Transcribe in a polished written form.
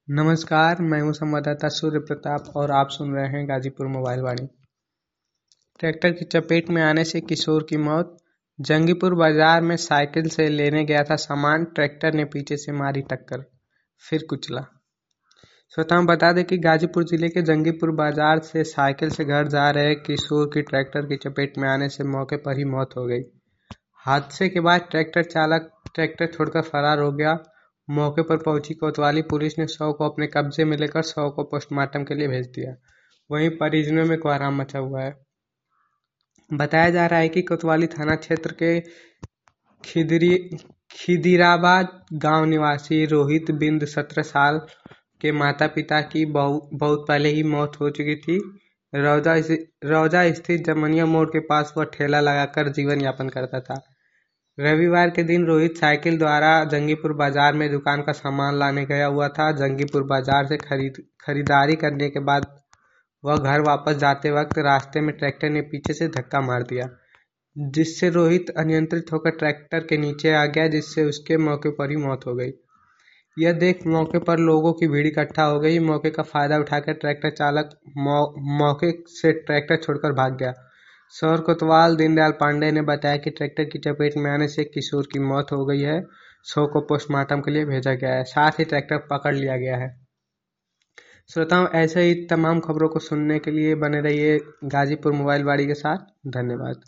नमस्कार, मैं हूं संवाददाता सूर्य प्रताप और आप सुन रहे हैं गाजीपुर मोबाइल वाणी। ट्रैक्टर की चपेट में आने से किशोर की मौत। जंगीपुर बाजार में साइकिल से लेने गया था सामान, ट्रैक्टर ने पीछे से मारी टक्कर, फिर कुचला। श्रोताओं बता दें कि गाजीपुर जिले के जंगीपुर बाजार से साइकिल से घर जा रहे किशोर की ट्रैक्टर की चपेट में आने से मौके पर ही मौत हो गई। हादसे के बाद ट्रैक्टर चालक ट्रैक्टर छोड़कर फरार हो गया। मौके पर पहुंची कोतवाली पुलिस ने शव को अपने कब्जे में लेकर शव को पोस्टमार्टम के लिए भेज दिया। वहीं परिजनों में कोहराम मचा हुआ है। बताया जा रहा है कि कोतवाली थाना क्षेत्र के खिदिराबाद गांव निवासी रोहित बिंद 17 साल के माता पिता की बहुत पहले ही मौत हो चुकी थी। रौजा स्थित जमनिया मोड़ के पास वह ठेला लगाकर जीवन यापन करता था। रविवार के दिन रोहित साइकिल द्वारा जंगीपुर बाजार में दुकान का सामान लाने गया हुआ था। जंगीपुर बाजार से खरीदारी करने के बाद वह घर वापस जाते वक्त रास्ते में ट्रैक्टर ने पीछे से धक्का मार दिया, जिससे रोहित अनियंत्रित होकर ट्रैक्टर के नीचे आ गया, जिससे उसके मौके पर ही मौत हो गई। यह देख मौके पर लोगों की भीड़ इकट्ठा हो गई। मौके का फायदा उठाकर ट्रैक्टर चालक मौके से ट्रैक्टर छोड़कर भाग गया। सौर कोतवाल दीनदयाल पांडे ने बताया कि ट्रैक्टर की चपेट में आने से किशोर की मौत हो गई है। शव को पोस्टमार्टम के लिए भेजा गया है, साथ ही ट्रैक्टर पकड़ लिया गया है। श्रोताओं, ऐसे ही तमाम खबरों को सुनने के लिए बने रहिए गाजीपुर मोबाइल वाणी के साथ। धन्यवाद।